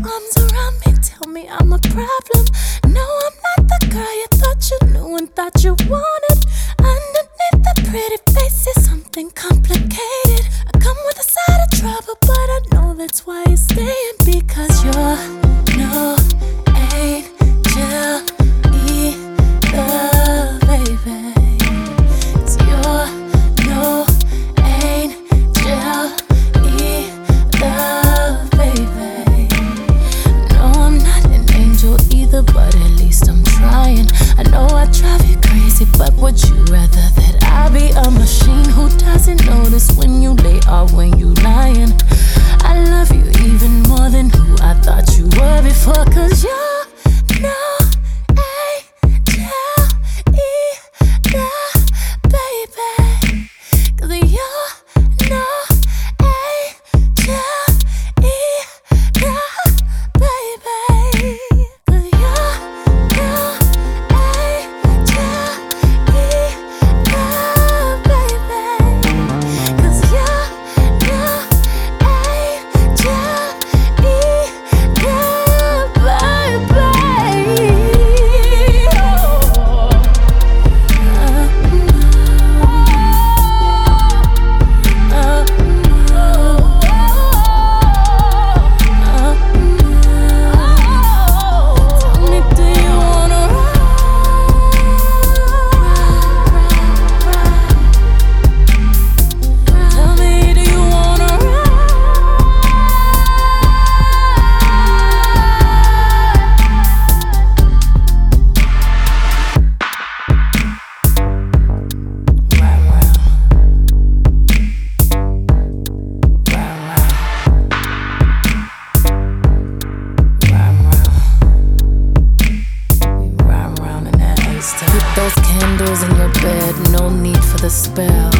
arms around me, tell me I'm a problem. No, I'm not the girl you thought you knew and thought you wanted. Underneath the pretty face is something complicated. I come with a side of trouble, but I know that's why you're staying. Because you're no angel either, baby. 'Cause you're no angel either, baby. No, I'm not an angel either, but at least I'm trying. I know I drive you crazy, but would you rather that I be a machine who doesn't notice when you lay or when you lying? I love you even more than who I thought you were before. 'Cause you're no angel either, baby. 'Cause you're no angel either, baby. 'Cause you're no angel either, baby. 'Cause you're no angel Put those candles in your bed, no need for the spell.